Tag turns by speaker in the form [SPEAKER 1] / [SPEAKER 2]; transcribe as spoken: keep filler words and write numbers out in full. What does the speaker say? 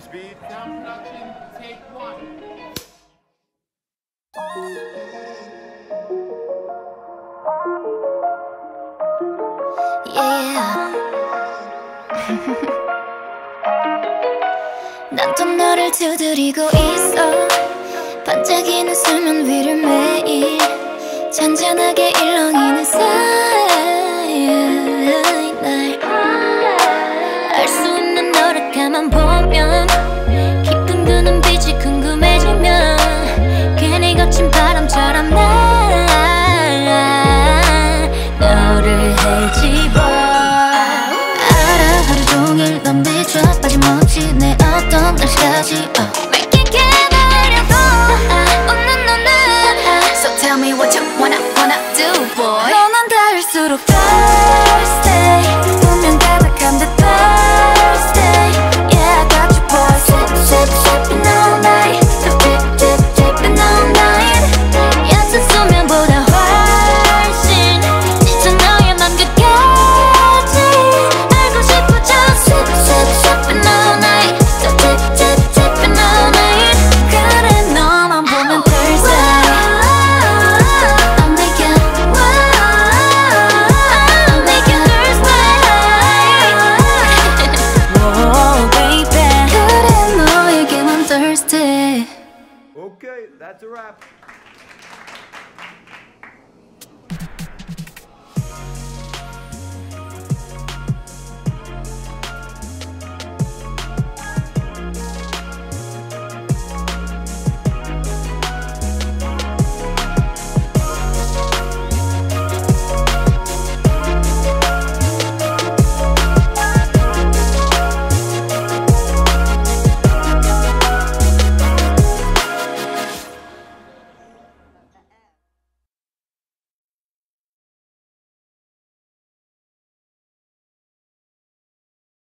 [SPEAKER 1] Speed. Sound production, take one.
[SPEAKER 2] Yeah. 난 또 너를 두드리고 있어. 반짝이는 수면 위를 매일 잔잔하게 일렁이는 사이. 날 알 수 없는 너를 가만 보면 깊은 그 눈빛이 궁금해지면 괜히 거친 바람처럼 난 너를 헤집어. 알아 하루 종일 넌 비춰 빠짐없이 내 어떤 날씨까지 uh. Make it get 하려고 웃는 너는 So tell me what you wanna wanna do boy. 너만 닿을수록 thirsty 운명 가득한 듯 thirsty Yeah I got you boy Sip sip sipping all night Dip dip dip dipping all night 얕은 수면보다 훨씬 짙은 너의 맘 끝까지 알고 싶어 Just sip sip sipping all night Dip dip dip dipping all night 그래 너만 보면 thirsty I'm making I'm making thirsty Whoa baby 그래 너에게만 thirsty.
[SPEAKER 1] Okay, that's a wrap.